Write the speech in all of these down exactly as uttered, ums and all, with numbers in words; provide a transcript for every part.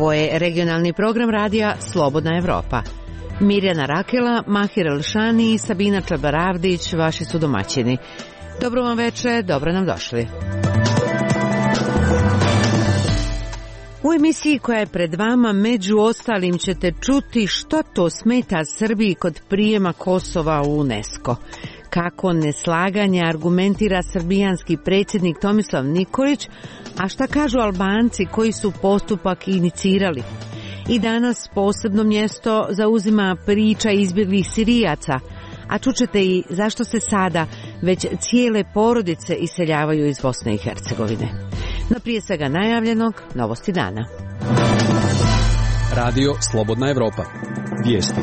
Ovo je regionalni program radija Slobodna Evropa. Mirjana Rakela, Mahir Elšani i Sabina Čabaravdić vaši su domaćini. Dobro vam večer, dobro nam došli. U emisiji koja je pred vama među ostalim ćete čuti što to smeta Srbiji kod prijema Kosova u UNESCO. Kako neslaganje argumentira srbijanski predsjednik Tomislav Nikolić, a šta kažu Albanci koji su postupak inicirali. I danas posebno mjesto zauzima priča izbjeglih Sirijaca, a čućete i zašto se sada već cijele porodice iseljavaju iz Bosne i Hercegovine. No prije svega najavljenog, novosti dana. Radio Slobodna Evropa. Vijesti.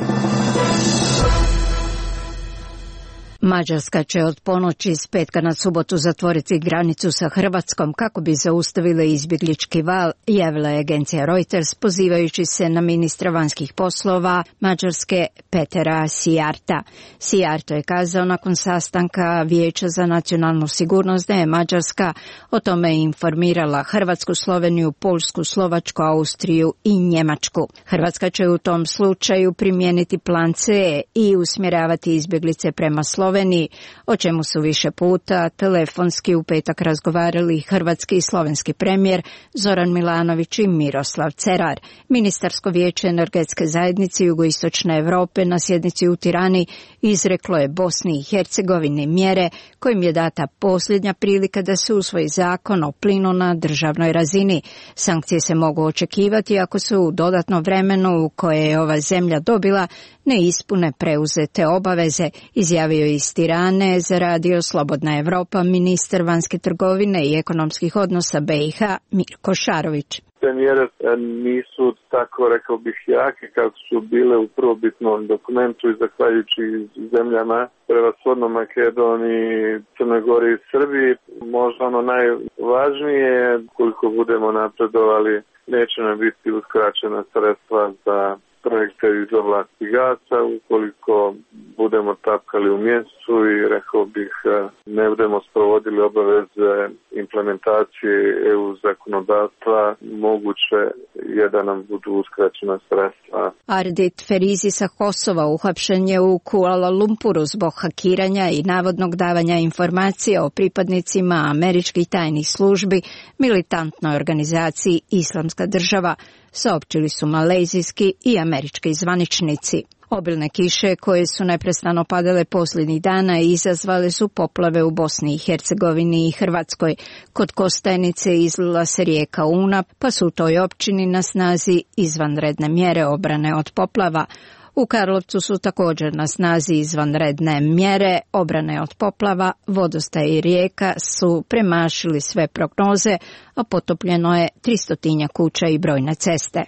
Mađarska će od ponoći s petka na subotu zatvoriti granicu sa Hrvatskom kako bi zaustavile izbjeglički val, javila je agencija Reuters pozivajući se na ministra vanjskih poslova Mađarske Petera Sijarta. Sijarto je kazao nakon sastanka Vijeća za nacionalnu sigurnost da je Mađarska o tome informirala Hrvatsku, Sloveniju, Poljsku, Slovačku, Austriju i Njemačku. Hrvatska će u tom slučaju primijeniti plan C i usmjeravati izbjeglice prema Sloveniji, o čemu su više puta telefonski u petak razgovarali hrvatski i slovenski premijer Zoran Milanović i Miroslav Cerar. Ministarsko vijeće energetske zajednice Jugoistočne Europe na sjednici u Tirani izreklo je Bosni i Hercegovini mjere kojim je data posljednja prilika da se usvoji zakon o plinu na državnoj razini. Sankcije se mogu očekivati ako se u dodatno vremenu u koje je ova zemlja dobila ne ispune preuzete obaveze, izjavio je iz Tirane za radio Slobodna Evropa ministar vanjske trgovine i ekonomskih odnosa B i H Mirko Šarović. Te mjere nisu tako, rekao bih, jake kako su bile u prvobitnom dokumentu i zahvaljujući zemljama prevashodno Makedoniji, Crnoj Gori i Srbiji. Možda ono najvažnije je koliko budemo napredovali neće nam biti uskraćena sredstva za projekte iz oblasti gasa, ukoliko budemo tapkali u mjestu i rekao bih ne budemo sprovodili obaveze implementacije E U zakonodavstva, moguće je da nam budu uskraćena sredstva. Ardit Ferizi sa Kosova uhapšen je u Kuala Lumpuru zbog hakiranja i navodnog davanja informacija o pripadnicima američkih tajnih službi militantnoj organizaciji Islamska država, saopćili su malezijski i američki zvaničnici. Obilne kiše koje su neprestano padale posljednjih dana i izazvale su poplave u Bosni i Hercegovini i Hrvatskoj. Kod Kostajnice izlila se rijeka Una, pa su u toj općini na snazi izvanredne mjere obrane od poplava. U Karlovcu su također na snazi izvanredne mjere obrane od poplava, vodostaj i rijeka su premašili sve prognoze, a potopljeno je tristotinja kuća i brojne ceste.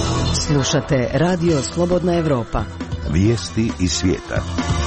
Slušate radio Slobodna Evropa. Vijesti iz svijeta.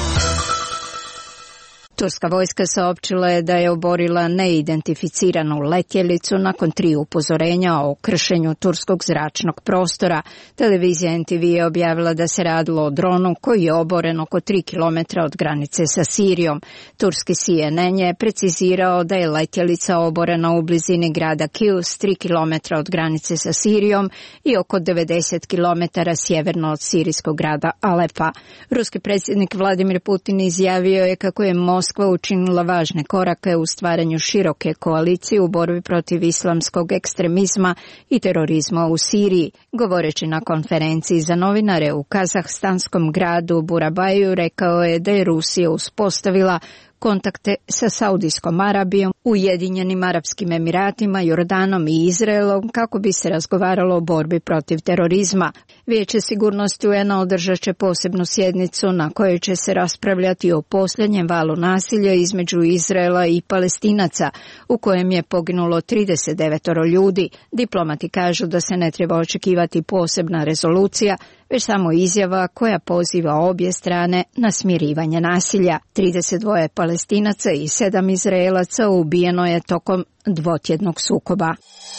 Turska vojska saopćila je da je oborila neidentificiranu letjelicu nakon tri upozorenja o kršenju turskog zračnog prostora. Televizija N T V je objavila da se radilo o dronu koji je oboren oko tri kilometra od granice sa Sirijom. Turski C N N je precizirao da je letjelica oborena u blizini grada Kius, tri kilometra od granice sa Sirijom i oko devedeset kilometara sjeverno od sirijskog grada Alepa. Ruski predsjednik Vladimir Putin izjavio je kako je Moskva Moskva učinila važne korake u stvaranju široke koalicije u borbi protiv islamskog ekstremizma i terorizma u Siriji. Govoreći na konferenciji za novinare u kazahstanskom gradu Burabaju, rekao je da je Rusija uspostavila kontakte sa Saudijskom Arabijom, Ujedinjenim Arapskim Emiratima, Jordanom i Izraelom kako bi se razgovaralo o borbi protiv terorizma. Vijeće sigurnosti U N-a održat će posebnu sjednicu na kojoj će se raspravljati o posljednjem valu nasilja između Izraela i Palestinaca, u kojem je poginulo trideset devet ljudi. Diplomati kažu da se ne treba očekivati posebna rezolucija, već samo izjava koja poziva obje strane na smirivanje nasilja. trideset dva Palestinaca i sedam Izraelaca ubijeno je tokom dvotjednog sukoba.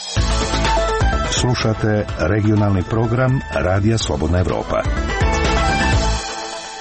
Slušate regionalni program Radija Slobodna Evropa.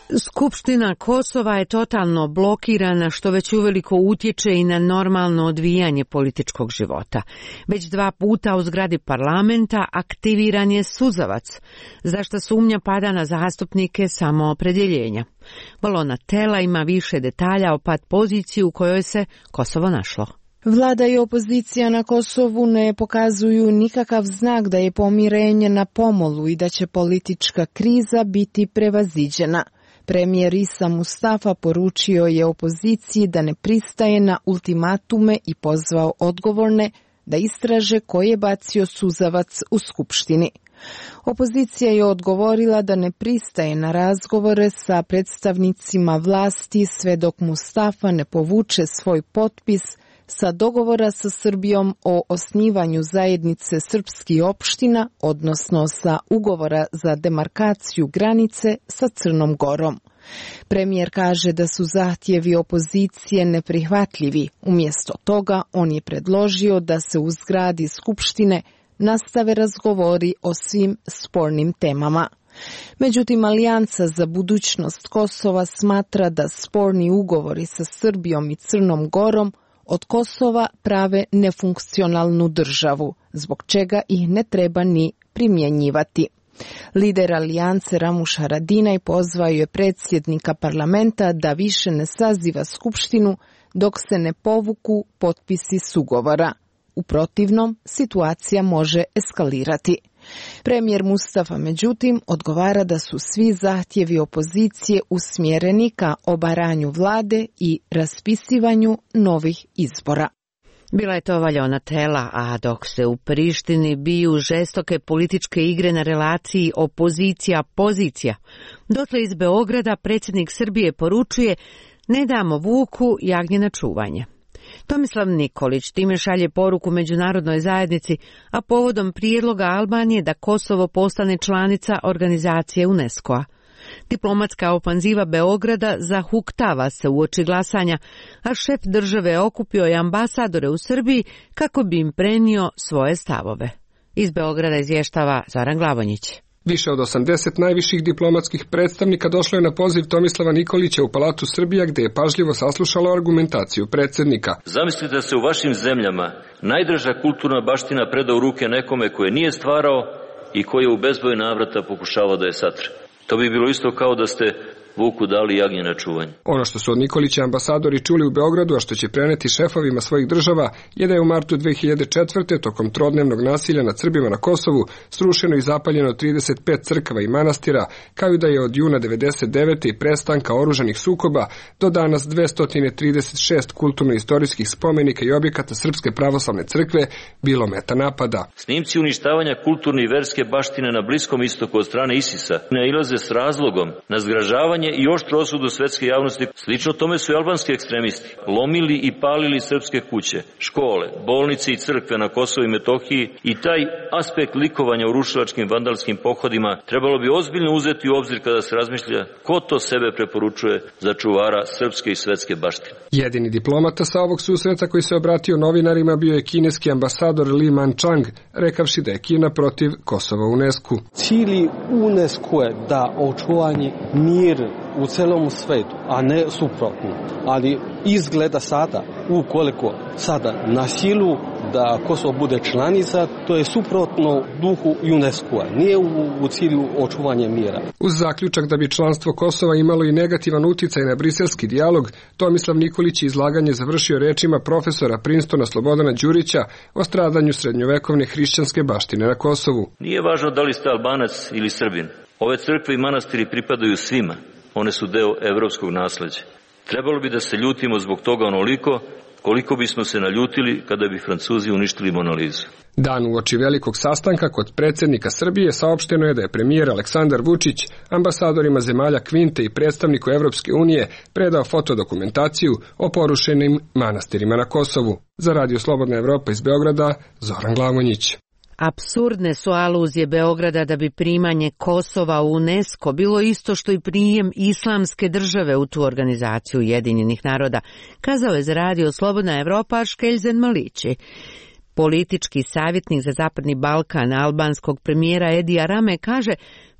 Skupština Kosova je totalno blokirana, što već uveliko utječe i na normalno odvijanje političkog života. Već dva puta u zgradi parlamenta aktiviran je suzavac, za što sumnja pada na zastupnike samoopredjeljenja. Bolona Tela ima više detalja o pad poziciji u kojoj se Kosovo našlo. Vlada i opozicija na Kosovu ne pokazuju nikakav znak da je pomirenje na pomolu i da će politička kriza biti prevaziđena. Premijer Isa Mustafa poručio je opoziciji da ne pristaje na ultimatume i pozvao odgovorne da istraže ko je bacio suzavac u Skupštini. Opozicija je odgovorila da ne pristaje na razgovore sa predstavnicima vlasti sve dok Mustafa ne povuče svoj potpis sa dogovora sa Srbijom o osnivanju zajednice srpskih opština, odnosno sa ugovora za demarkaciju granice sa Crnom Gorom. Premijer kaže da su zahtjevi opozicije neprihvatljivi. Umjesto toga on je predložio da se u zgradi Skupštine nastave razgovori o svim spornim temama. Međutim, Alijansa za budućnost Kosova smatra da sporni ugovori sa Srbijom i Crnom Gorom od Kosova prave nefunkcionalnu državu, zbog čega ih ne treba ni primjenjivati. Lider Alijance Ramuš Haradinaj pozvao je predsjednika parlamenta da više ne saziva skupštinu dok se ne povuku potpisi s ugovora. U protivnom, situacija može eskalirati. Premijer Mustafa, međutim, odgovara da su svi zahtjevi opozicije usmjereni ka obaranju vlade i raspisivanju novih izbora. Bila je to Valjona Tela, a dok se u Prištini biju žestoke političke igre na relaciji opozicija-pozicija, dotle iz Beograda predsjednik Srbije poručuje: ne damo vuku jagnje na čuvanje. Tomislav Nikolić time šalje poruku međunarodnoj zajednici, a povodom prijedloga Albanije da Kosovo postane članica organizacije UNESCO-a. Diplomatska ofanziva Beograda zahuktava se uoči glasanja, a šef države okupio je ambasadore u Srbiji kako bi im prenio svoje stavove. Iz Beograda izvještava Zoran Glavonjić. Više od osamdeset najviših diplomatskih predstavnika došlo je na poziv Tomislava Nikolića u Palatu Srbija, gdje je pažljivo saslušalo argumentaciju predsjednika. Zamislite da se u vašim zemljama najdraža kulturna baština preda u ruke nekome koje nije stvarao i koji je u bezbroj navrata pokušavao da je satre. To bi bilo isto kao da ste vuku dali jagnje na čuvanje. Ono što su od Nikolića ambasadori čuli u Beogradu, a što će preneti šefovima svojih država, je da je u martu dve hiljade četvrte. tokom trodnevnog nasilja nad Srbima na Kosovu srušeno i zapaljeno trideset pet crkava i manastira, kao i da je od juna devedeset devete i prestanka oružanih sukoba do danas dvesta trideset šest kulturno-istorijskih spomenika i objekata Srpske pravoslavne crkve bilo meta napada. Snimci uništavanja kulturne i verske baštine na Bliskom istoku od strane Isisa nailaze s razlogom na zgražavanje i oštru osudu svetske javnosti. Slično tome su i albanski ekstremisti lomili i palili srpske kuće, škole, bolnice i crkve na Kosovu i Metohiji, i taj aspekt likovanja u rušilačkim vandalskim pohodima trebalo bi ozbiljno uzeti u obzir kada se razmišlja ko to sebe preporučuje za čuvara srpske i svetske baštine. Jedini diplomata sa ovog susreta koji se obratio novinarima bio je kineski ambasador Li Manchang, rekavši da je Kina protiv Kosova u UNESCO. Cilj UNESCO je da očuvanje mir u celom svetu, a ne suprotno. Ali izgleda sada, ukoliko sada na silu da Kosovo bude članica, to je suprotno duhu UNESCO-a, nije u, u cilju očuvanja mira. Uz zaključak da bi članstvo Kosova imalo i negativan uticaj na briselski dijalog, Tomislav Nikolić je izlaganje završio rečima profesora Princetona Slobodana Đurića o stradanju srednjovekovne hrišćanske baštine na Kosovu. Nije važno da li ste Albanac ili Srbin. Ove crkve i manastiri pripadaju svima. One su deo evropskog nasleđa. Trebalo bi da se ljutimo zbog toga onoliko koliko bismo se naljutili kada bi Francuzi uništili Monalizu. Dan uoči velikog sastanka kod predsjednika Srbije saopšteno je da je premijer Aleksandar Vučić ambasadorima zemalja Kvinte i predstavniku Evropske unije predao fotodokumentaciju o porušenim manastirima na Kosovu. Za Radio Slobodna Evropa iz Beograda, Zoran Glavonjić. Apsurdne su aluzije Beograda da bi primanje Kosova u UNESCO bilo isto što i prijem islamske države u tu organizaciju Ujedinjenih naroda, kazao je za Radio Slobodna Evropa Škeljzen Malići. Politički savjetnik za Zapadni Balkan albanskog premijera Edija Rame kaže: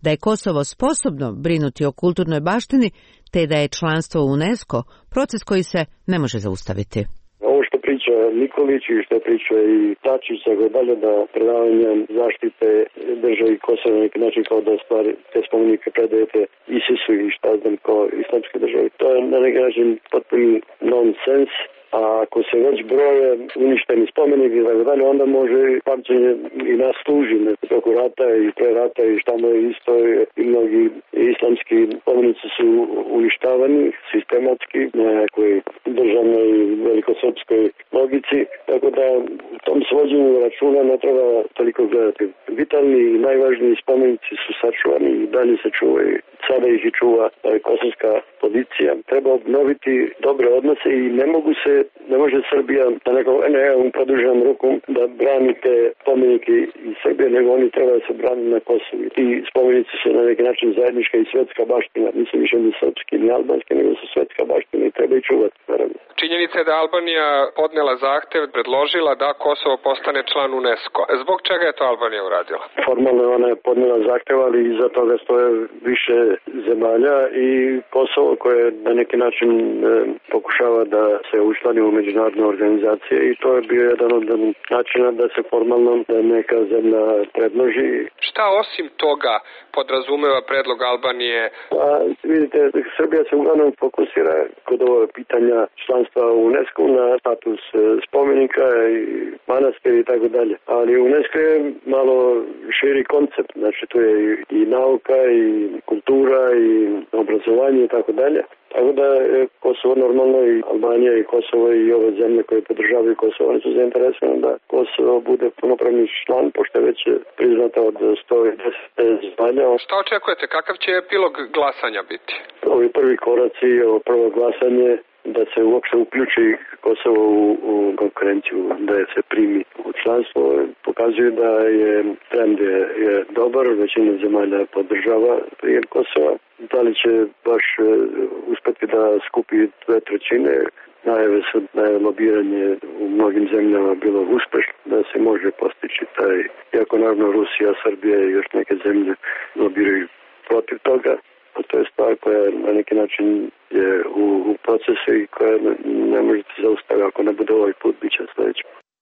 da je Kosovo sposobno brinuti o kulturnoj baštini, te da je članstvo u UNESCO proces koji se ne može zaustaviti. Ovo što priča Nikolić i što priča i Tačić, tako dalje, da predavanje zaštite državi Kosova na neki način kao da stvari te spomenike predajete ISIS-u i šta znam kao islamske države. To je na neki način potpuni nonsens. A ako se već broje uništeni spomenik i tako dalje, onda može pamćenje i nas služi preko rata i pre rata i šta mu je isto i mnogi islamski spomenici su uništavani sistematski na nekoj državnoj velikosrpskoj logici, tako da u tom svođenju računa ne treba toliko gledati. Vitalni i najvažniji spomenici su sačuvani i dalje se čuvaju. Sada ih i čuva kosovska policija. Treba obnoviti dobre odnose i ne mogu se, ne može Srbija da neko, ne, evo, produženom rukom da branite spomenike iz Srbije, nego oni treba da se brani na Kosovu. Ti spomenici su na neki način zajednička i svetska baština. Nisu više ni srpski, ni albanski, nego su svetska baština i treba i čuvati, naravno. Činjenica je da Albanija podnela zahtev, predložila da Kosovo postane član UNESCO. Zbog čega je to Albanija uradila? Formalno ona je podnela zahtev, ali iza toga stoje više zemalja i Kosovo koje na neki način e, pokušava da se učlani u međunarodne organizacije i to je bio jedan od načina da se formalno da neka zemlja predloži. Šta osim toga podrazumeva predlog Albanije? A, vidite, Srbija se uglavnom fokusira kod ove pitanja članstva u UNESCO na status spomenika i manastira i tako dalje. Ali UNESCO je malo širi koncept, znači tu je i nauka i kultura i obrazovanje i tako dalje. Tako da je Kosovo normalno i Albanija i Kosovo i ove zemlje koje podržavaju Kosovo, oni su zainteresovani da Kosovo bude punopravni član, pošto je već priznata od sto deset zemalja. Šta očekujete? Kakav će epilog glasanja biti? Ovi prvi koraci, ovo prvo glasanje, da se uopšte uključi Kosovo u, u konkurenciju, da je se primi u članstvo, pokazuju da je trend je, je dobar, većina zemalja podržava prijem Kosova. Da li će baš uh, uspeti da skupi dve trećine, najave su da je lobiranje u mnogim zemljama bilo uspešno, da se može postići taj, iako naravno Rusija, Srbija i još neke zemlje lobiraju protiv toga. A to je stvar koja na neki način je u, u procesu i koja ne, ne možete zaustaviti. Ako ne bude ovaj put, bit će sljedeći.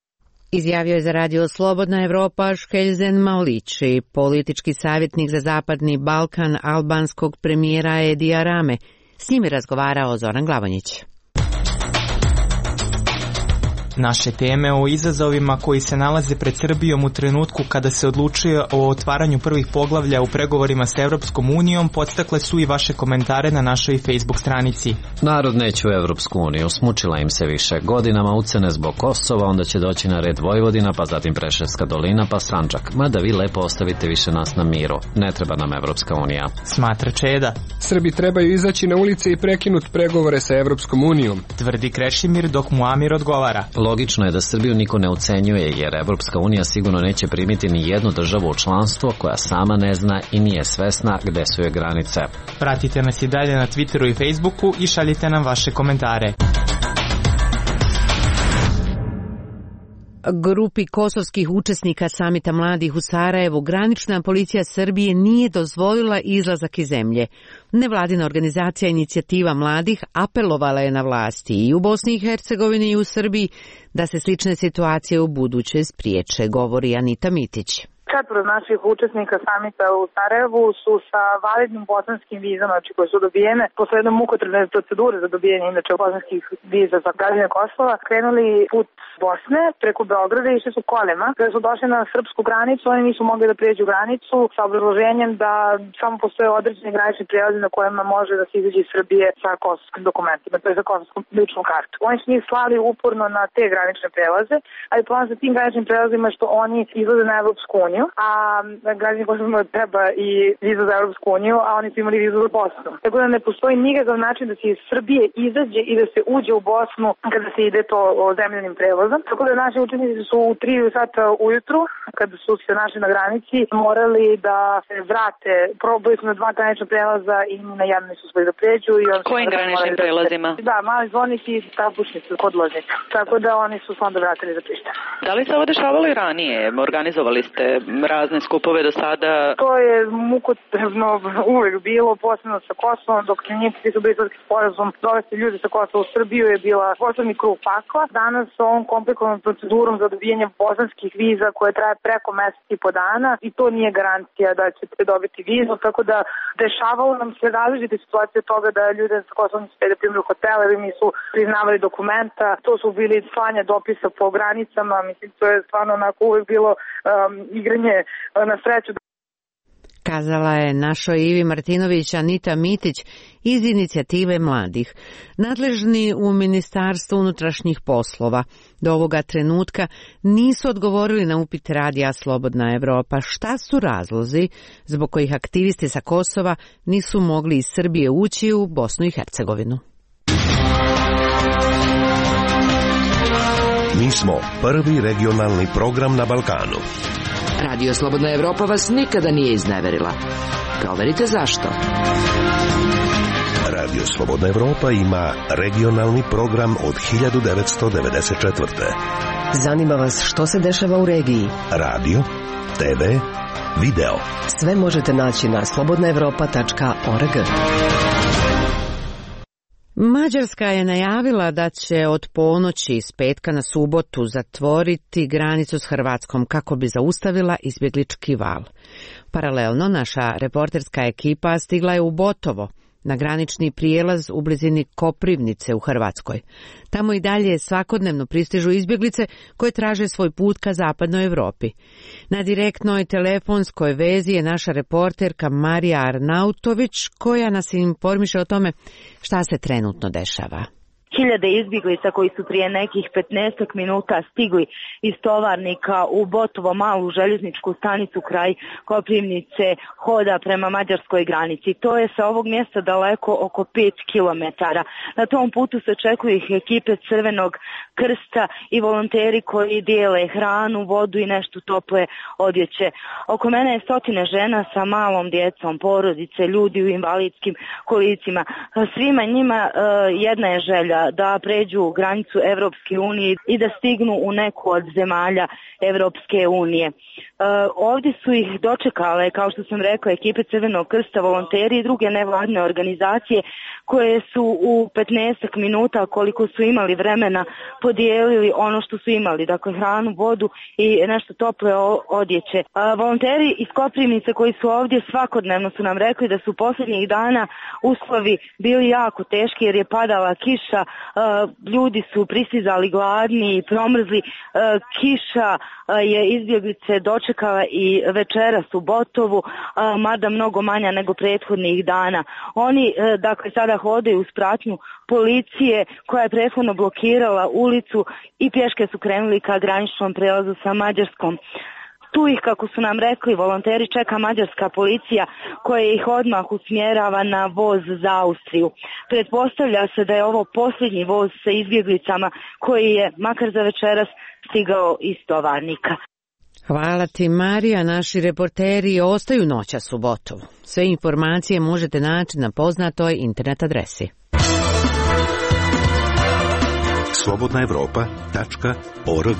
Izjavio je za radio Slobodna Evropa Škeljzen Maulići, politički savjetnik za Zapadni Balkan albanskog premijera Edija Rame. S njim je razgovarao Zoran Glavonjić. Naše teme o izazovima koji se nalaze pred Srbijom u trenutku kada se odlučuje o otvaranju prvih poglavlja u pregovorima s Evropskom unijom podstakle su i vaše komentare na našoj Facebook stranici. Narod neće u Evropsku uniju, smučila im se više godinama ucene zbog Kosova, onda će doći na red Vojvodina, pa zatim Preševska dolina, pa Sandžak. Mada vi lepo ostavite više nas na miru. Ne treba nam Evropska unija. Smatra Čeda. Srbi trebaju izaći na ulice i prekinuti pregovore sa Evropskom unijom. Tvrdi Krešimir dok mu Amir odgovara. Logično je da Srbiju niko ne ucenjuje jer Evropska unija sigurno neće primiti ni jednu državu u članstvo koja sama ne zna i nije svesna gde su joj granice. Pratite nas i dalje na Twitteru i Facebooku i šaljite nam vaše komentare. Grupi kosovskih učesnika samita mladih u Sarajevu granična policija Srbije nije dozvolila izlazak iz zemlje. Nevladina organizacija Inicijativa mladih apelovala je na vlasti i u Bosni i Hercegovini i u Srbiji da se slične situacije u buduće spriječe, govori Anita Mitić. Četvoro naših učesnika samita u Sarajevu su sa validnim bosanskim vizama, znači koje su dobijene posle jedne mukotrpne procedure za dobijanje inače bosanskih viza za građane Kosova, krenuli put Bosne preko Beograda i išli su kolima. Kada su došli na srpsku granicu, oni nisu mogli da prijeđu granicu sa obrazloženjem da samo postoje određeni granični prijelazi na kojima može da se izađe iz Srbije sa kosovskim dokumentima, to je za kosovsku ličnu kartu. Oni su njih slali uporno na te granične prelaze, ali plan sa tim graničnim prelazima što oni izlaze na Evropsku uniju, a građani Kosova treba i viza za Evropsku uniju, a oni su imali vizu za Bosnu. Tako da ne postoji nikakav način da se iz Srbije izađe i da se uđe u Bosnu kada se ide to o zemljanim prelazom. Tako da naši učenici su u tri sata ujutru, kada su se našli na granici, morali da se vrate. Probali su na dva granična prelaza i na jedan nisu uspeli da pređu. I kojim graničnim prelazima? Da, mali zvornik i Trabušnica kod Loznica. Tako da oni su se onda vratili za Prištinu. Da li se ovo dešavalo i ranije? Organizovali ste razne skupove do sada? To je mukotrpno uvek bilo, posebno sa Kosovom, dok će njih su briselski sporazum dovesti ljudi sa Kosova u Srbiju je bila poslednji krug pakla. Danas s ovom komplikovanom procedurom za dobijanje bosanskih viza koje traje preko mesec i po dana i to nije garancija da ćete dobiti vizu, tako da dešavalo nam se različite situacije od toga da ljude sa Kosovom nisu da primili u hotele ili nisu priznavali dokumenta. To su bili slanja dopisa po granicama, mislim to je stvarno onako uvek bilo um, igranje na sreću. Kazala je našoj Ivi Martinović Anita Mitić iz inicijative mladih. Nadležni u Ministarstvu unutrašnjih poslova do ovoga trenutka nisu odgovorili na upit radija Slobodna Evropa šta su razlozi zbog kojih aktivisti sa Kosova nisu mogli iz Srbije ući u Bosnu i Hercegovinu. Mi smo prvi regionalni program na Balkanu. Radio Slobodna Evropa vas nikada nije izneverila. Proverite zašto. Radio Slobodna Evropa ima regionalni program od hiljadu devetsto devedeset četvrte. Zanima vas što se dešava u regiji? Radio, te ve, video. Sve možete naći na slobodna evropa tačka org. Mađarska je najavila da će od ponoći iz petka na subotu zatvoriti granicu s Hrvatskom kako bi zaustavila izbjeglički val. Paralelno, naša reporterska ekipa stigla je u Botovo, na granični prijelaz u blizini Koprivnice u Hrvatskoj. Tamo i dalje svakodnevno pristižu izbjeglice koje traže svoj put ka zapadnoj Evropi. Na direktnoj telefonskoj vezi je naša reporterka Marija Arnautović koja nas informiše o tome šta se trenutno dešava. Hiljade izbjeglica koji su prije nekih petnaestak minuta stigli iz Tovarnika u Botovo malu željezničku stanicu kraj Koprivnice hoda prema mađarskoj granici. To je sa ovog mjesta daleko oko pet kilometara. Na tom putu se čekuju ih ekipe Crvenog krsta i volonteri koji dijele hranu, vodu i nešto tople odjeće. Oko mene je stotine žena sa malom djecom, porodice, ljudi u invalidskim kolicima. Svima njima uh, jedna je želja da pređu granicu Evropske unije i da stignu u neku od zemalja Evropske unije. E, ovdje su ih dočekale, kao što sam rekla, ekipe Crvenog krsta, volonteri i druge nevladne organizacije koje su u petnaestak minuta koliko su imali vremena podijelili ono što su imali, dakle hranu, vodu i nešto tople odjeće. E, volonteri iz Koprivnice koji su ovdje svakodnevno su nam rekli da su posljednjih dana uslovi bili jako teški jer je padala kiša. Uh, ljudi su pristizali gladni i promrzli. Uh, kiša uh, je izbjeglice dočekala i večeras u Botovu, uh, mada mnogo manja nego prethodnih dana. Oni uh, dakle sada hodaju uz pratnju policije koja je prethodno blokirala ulicu i pješke su krenuli ka graničnom prelazu sa Mađarskom. Tu ih, kako su nam rekli, volonteri čeka mađarska policija koja ih odmah usmjerava na voz za Austriju. Pretpostavlja se da je ovo posljednji voz sa izbjeglicama koji je, makar za večeras, stigao iz Tovarnika. Hvala ti, Marija. Naši reporteri ostaju noćas u Botovu. Sve informacije možete naći na poznatoj internet adresi. slobodna evropa tačka org.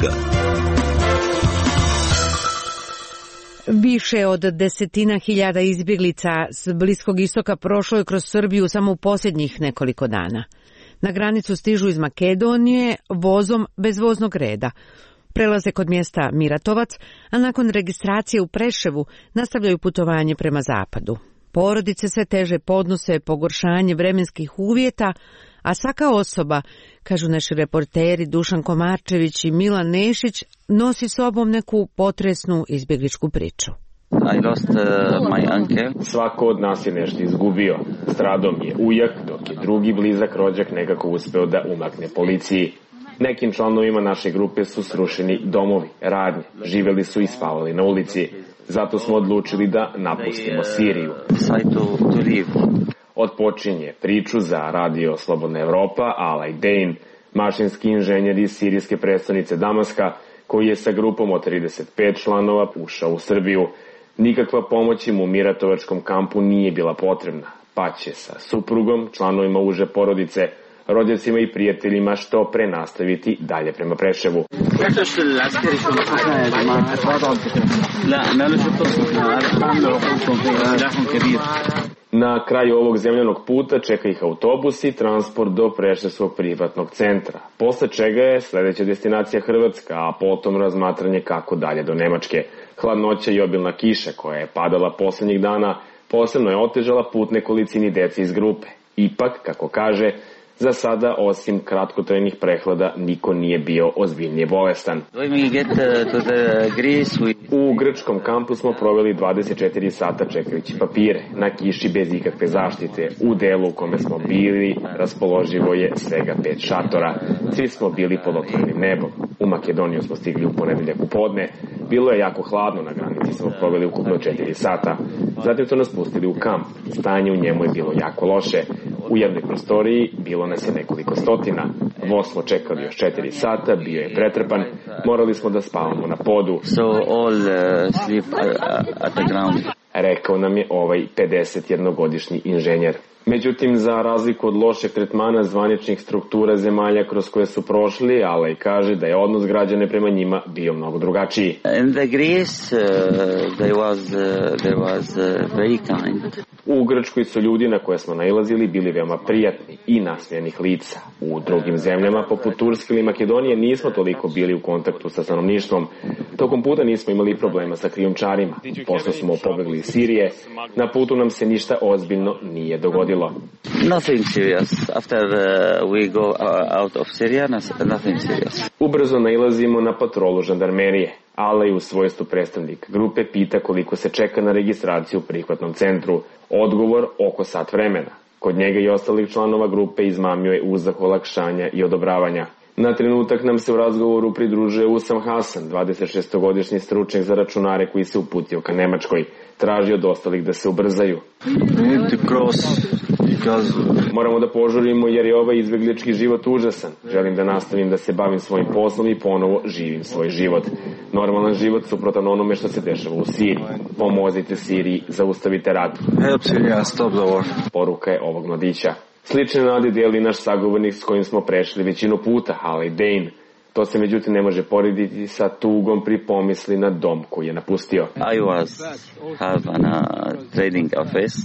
Više od desetina hiljada izbjeglica s Bliskog istoka prošlo je kroz Srbiju samo u posljednjih nekoliko dana. Na granicu stižu iz Makedonije vozom bez voznog reda. Prelaze kod mjesta Miratovac, a nakon registracije u Preševu nastavljaju putovanje prema zapadu. Porodice sve teže podnose pogoršanje vremenskih uvjeta, a svaka osoba, kažu naši reporteri Dušan Komarčević i Milan Nešić, nosi sobom neku potresnu izbjegličku priču. I lost uh, my uncle. Svako od nas je nešto izgubio. Stradao mi je ujak, dok je drugi blizak rođak nekako uspeo da umakne policiji. Nekim članovima naše grupe su srušeni domovi, radnje, živeli su i spavali na ulici. Zato smo odlučili da napustimo Siriju. Odpočinje priču za radio Slobodna Evropa Alaj Dejn, mašinski inženjer iz sirijske prestonice Damaska, koji je sa grupom od trideset pet članova ušao u Srbiju. Nikakva pomoć im u Miratovačkom kampu nije bila potrebna, pa će sa suprugom, članovima uže porodice, rođacima i prijateljima što pre nastaviti dalje prema Preševu. Na kraju ovog zemljanog puta čeka ih autobus i transport do Preševskog privatnog centra, posle čega je sledeća destinacija Hrvatska, a potom razmatranje kako dalje do Nemačke. Hladnoća i obilna kiša koja je padala poslednjih dana posebno je otežala put nekolicini dece iz grupe. Ipak, kako kaže, za sada, osim kratkotrajnih prehlada, niko nije bio ozbiljnije bolestan. U grčkom kampu smo proveli dvadeset četiri sata čekajući papire, na kiši bez ikakve zaštite. U delu u kome smo bili, raspoloživo je svega pet šatora. Svi smo bili pod otvorenim nebom. U Makedoniju smo stigli u ponedeljak u podne. Bilo je jako hladno, na granici smo proveli ukupno četiri sata. Zatim su nas pustili u kamp. Stanje u njemu je bilo jako loše. U jednoj prostoriji bilo nas je nekoliko stotina. Voz smo čekali još četiri sata, bio je pretrpan, morali smo da spavamo na podu. So all, uh, sleep at the ground. Rekao nam je ovaj pedesetjednogodišnji inženjer. Međutim, za razliku od lošeg tretmana zvaničnih struktura zemalja kroz koje su prošli, Alej kaže da je odnos građane prema njima bio mnogo drugačiji. In the Greece, uh, there was, uh, there was uh, very kind. U Grčkoj su ljudi na koje smo nailazili bili veoma prijatni i nasmijanih lica. U drugim zemljama, poput Turske ili Makedonije, nismo toliko bili u kontaktu sa stanovništvom. Tokom puta nismo imali problema sa krijumčarima. Pošto smo pobegli iz Sirije, na putu nam se ništa ozbiljno nije dogodilo. Nothing serious. After uh, we go out of Syria, nothing serious. Ubrzo nailazimo na patrolu žandarmerije. Alej u svojstvu predstavnik grupe pita koliko se čeka na registraciju u prihvatnom centru. Odgovor oko sat vremena. Kod njega i ostalih članova grupe izmamio je uzdah olakšanja i odobravanja. Na trenutak nam se u razgovoru pridružuje Usam Hasan, dvadesetšestogodišnji stručnjak za računare koji se uputio ka Nemačkoj. Traži od ostalih da se ubrzaju. Moramo da požurimo jer je ovaj izbeglički život užasan. Želim da nastavim da se bavim svojim poslom i ponovo živim svoj život. Normalan život suprotan onome što se dešava u Siriji. Pomozite Siriji, zaustavite rat. Poruka je ovog mladića. Slične nade dijeli naš sagovornik s kojim smo prešli većinu puta, Alej Dane. To se međutim ne može porediti sa tugom pri pomisli na dom koji je napustio. I was have an uh, trading office,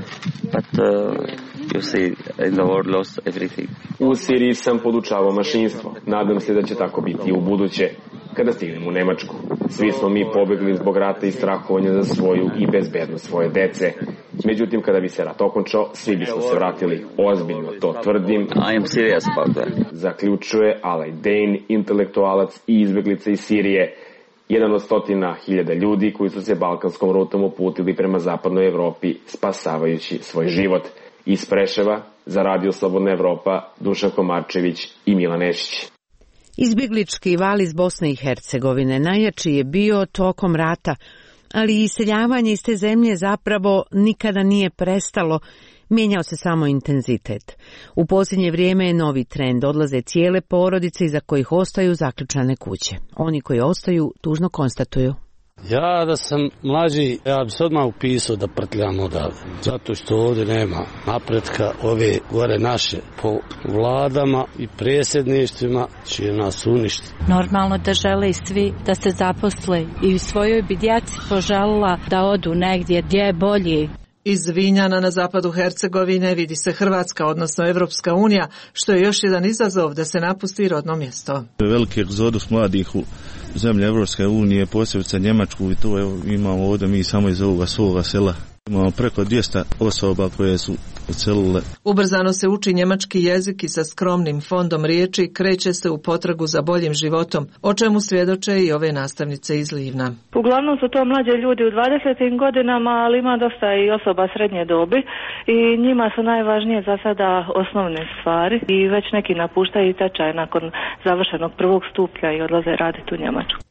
but uh, you see in the world lost everything. U Siriji sam podučavao mašinstvo. Nadam se da će tako biti i u buduće. Kada stignem u Nemačku, svi smo mi pobegli zbog rata i strahovanja za svoju i bezbednost svoje dece. Međutim, kada bi se rat okončao, svi bismo se vratili. Ozbiljno to tvrdim. I am serious about that. Zaključuje Alej Dane, intelektualac i izbeglica iz Sirije. Jedan od stotina hiljada ljudi koji su se balkanskom rutom uputili prema zapadnoj Evropi, spasavajući svoj život. Iz Preševa, za Radio Slobodna Evropa, Dušan Komarčević i Milan Nešić. Izbjeglički val iz Bosne i Hercegovine najjači je bio tokom rata, ali iseljavanje iz te zemlje zapravo nikada nije prestalo, mijenjao se samo intenzitet. U posljednje vrijeme je novi trend, odlaze cijele porodice iza kojih ostaju zaključane kuće. Oni koji ostaju tužno konstatuju. Ja da sam mlađi, ja bi se odmah upisao da prtljam odavde, zato što ovdje nema napretka, ove gore naše po vladama i predsjedništvima će nas uništiti. Normalno da žele i svi da se zaposle i svojoj bi djeci poželila da odu negdje gdje je bolji. Iz Vinjana na zapadu Hercegovine vidi se Hrvatska, odnosno Evropska unija, što je još jedan izazov da se napusti rodno mjesto. Veliki egzodus mladih u zemlje Evropske unije, posebice Njemačku, i to evo, imamo ovdje mi samo iz ovoga svoga sela. Imamo preko dvjesto osoba koje su odselile. Ubrzano se uči njemački jezik i sa skromnim fondom riječi kreće se u potragu za boljim životom, o čemu svjedoče i ove nastavnice iz Livna. Uglavnom su to mlađe ljudi u dvadesetim godinama, ali ima dosta i osoba srednje dobi i njima su najvažnije za sada osnovne stvari i već neki napuštaju tečaj nakon završenog prvog stupnja i odlaze raditi u Njemačku.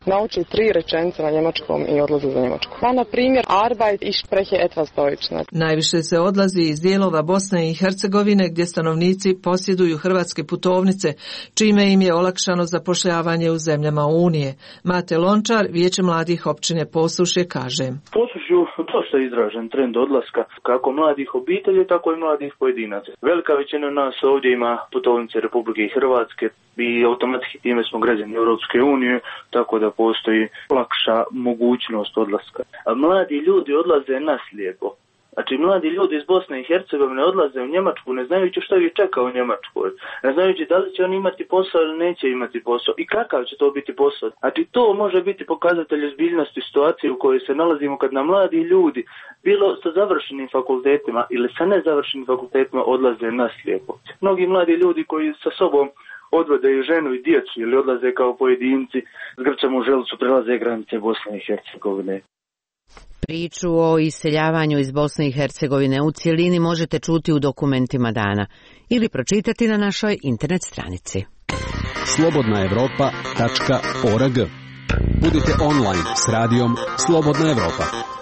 nauči tri rečenice na njemačkom i odlaze za Njemačku. Pa, na primjer, Arbeit, ich spreche etwas Deutsch. Najviše se odlazi iz dijelova Bosne i Hercegovine gdje stanovnici posjeduju hrvatske putovnice, čime im je olakšano zapošljavanje u zemljama Unije. Mate Lončar, Vijeće mladih općine Posušje, kaže: Posušju dosta izražen trend odlaska kako mladih obitelji, tako i mladih pojedinaca. Velika većina nas ovdje ima putovnice Republike Hrvatske i automatski time smo građani Europske unije, tako da postoji lakša mogućnost odlaska. A mladi ljudi odlaze naslijepo. Znači, mladi ljudi iz Bosne i Hercegovine odlaze u Njemačku ne znajući što ih čeka u Njemačkoj. Ne znajući da li će oni imati posao ili neće imati posao i kakav će to biti posao. Znači, to može biti pokazatelj ozbiljnosti situacije u kojoj se nalazimo kad nam mladi ljudi, bilo sa završenim fakultetima ili sa nezavršenim fakultetima, odlaze naslijepo. Mnogi mladi ljudi koji sa sobom odvode i ženu i djecu ili odlaze kao pojedinci s grčem u želucu, prelaze granice Bosne i Hercegovine. Priču o iseljavanju iz Bosne i Hercegovine u cjelini možete čuti u dokumentima dana ili pročitati na našoj internet stranici. slobodna evropa tačka org. Budite online s radijom Slobodna Evropa.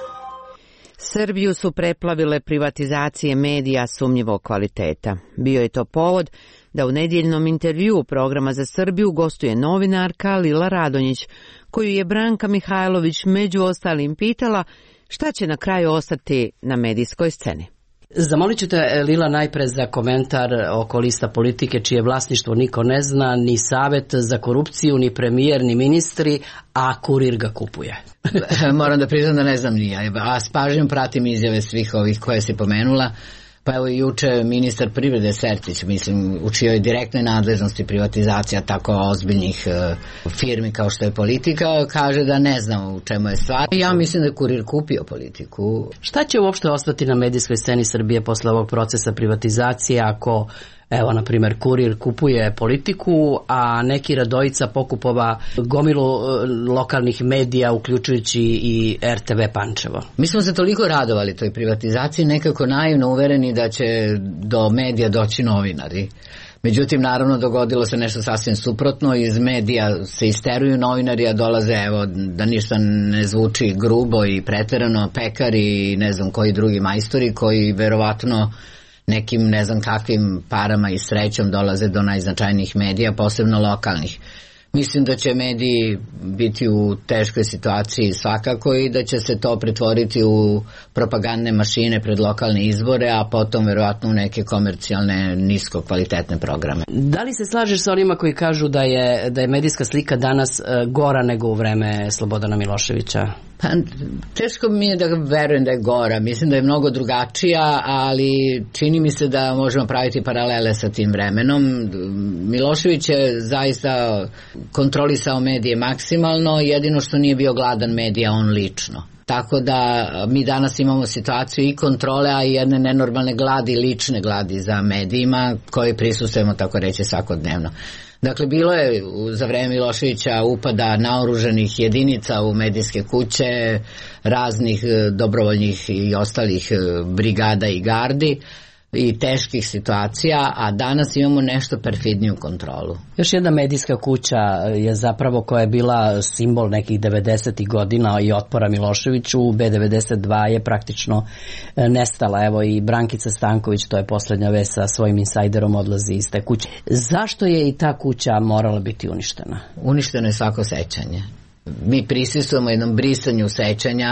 Srbiju su preplavile privatizacije medija sumnjivog kvaliteta. Bio je to povod da u nedjeljnom intervjuu programa za Srbiju gostuje novinarka Lila Radonjić, koju je Branka Mihajlović među ostalim pitala šta će na kraju ostati na medijskoj sceni. Zamolit ću te, Lila, najpre za komentar oko lista politike čije vlasništvo niko ne zna, ni savjet za korupciju, ni premijer, ni ministri, a Kurir ga kupuje. Moram da priznam da ne znam ni ja, a s pažnjom pratim izjave svih ovih koje si pomenula. Pa evo i juče ministar privrede Sertić, mislim, u čijoj direktnoj nadležnosti privatizacija tako ozbiljnih e, firmi kao što je Politika, kaže da ne znam u čemu je stvar. Ja mislim da je Kurir kupio Politiku. Šta će uopšte ostati na medijskoj sceni Srbije posle ovog procesa privatizacije ako, evo, na primjer, Kurir kupuje Politiku, a neki Radojica pokupova gomilu lokalnih medija, uključujući i R T V Pančevo? Mi smo se toliko radovali toj privatizaciji, nekako naivno uvereni da će do medija doći novinari. Međutim, naravno, dogodilo se nešto sasvim suprotno. Iz medija se isteruju novinari, a dolaze, evo, da ništa ne zvuči grubo i preterano, pekari i ne znam koji drugi majstori koji verovatno nekim ne znam kakvim parama i srećom dolaze do najznačajnijih medija, posebno lokalnih. Mislim da će mediji biti u teškoj situaciji svakako i da će se to pretvoriti u propagandne mašine pred lokalne izbore, a potom verovatno u neke komercijalne nisko kvalitetne programe. Da li se slažeš sa onima koji kažu da je, da je medijska slika danas gora nego u vreme Slobodana Miloševića? Pa, teško mi je da verujem da je gora. Mislim da je mnogo drugačija, ali čini mi se da možemo praviti paralele sa tim vremenom. Milošević je zaista kontrolisao medije maksimalno, jedino što nije bio gladan medija on lično. Tako da mi danas imamo situaciju i kontrole, a i jedne nenormalne gladi, lične gladi za medijima koje prisustujemo, tako reći, svakodnevno. Dakle, bilo je za vreme Miloševića upada naoruženih jedinica u medijske kuće, raznih dobrovoljnih i ostalih brigada i gardi i teških situacija, a danas imamo nešto perfidniju kontrolu. Još jedna medijska kuća je zapravo koja je bila simbol nekih devedesetih godina i otpora Miloševiću, B devedeset dva je praktično nestala. Evo i Brankica Stanković, to je posljednja vest, sa svojim insajderom odlazi iz te kuće. Zašto je i ta kuća morala biti uništena? Uništeno je svako sećanje. Mi prisustujemo jednom brisanju sećanja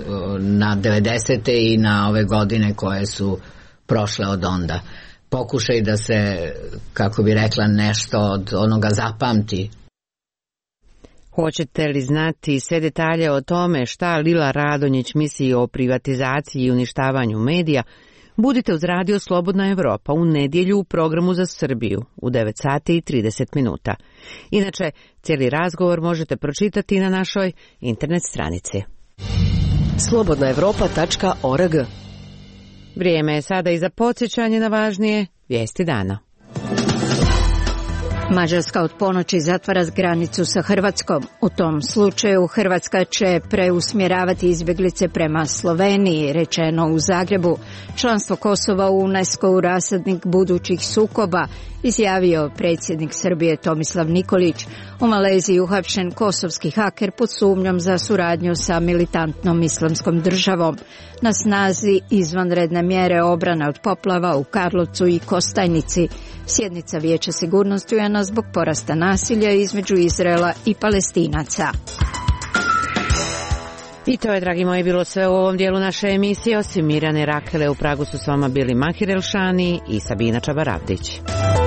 na devedesete i na ove godine koje su prošle od onda. Pokušaj da se, kako bi rekla, nešto od onoga zapamti. Hoćete li znati sve detalje o tome šta Lila Radonjić misli o privatizaciji i uništavanju medija? Budite uz Radio Slobodna Evropa u nedjelju u programu za Srbiju u devet sati i trideset minuta. Inače, cijeli razgovor možete pročitati na našoj internet stranici. slobodna evropa tačka org. Vrijeme je sada i za podsjećanje na važnije vijesti dana. Mađarska od ponoći zatvara granicu sa Hrvatskom. U tom slučaju Hrvatska će preusmjeravati izbjeglice prema Sloveniji, rečeno u Zagrebu. Članstvo Kosova u UNESCO u rasadnik budućih sukoba, izjavio predsjednik Srbije Tomislav Nikolić. U Maleziji uhapšen kosovski haker pod sumnjom za suradnju sa militantnom islamskom državom. Na snazi izvanredne mjere obrane od poplava u Karlovcu i Kostajnici. Sjednica Vijeća sigurnosti U N A zbog porasta nasilja između Izraela i Palestinaca. I to je, dragi moji, bilo sve u ovom dijelu naše emisije. Osim Mirjane Rakele, u Pragu su s vama bili Mahir Elšani i Sabina Čabaravdić.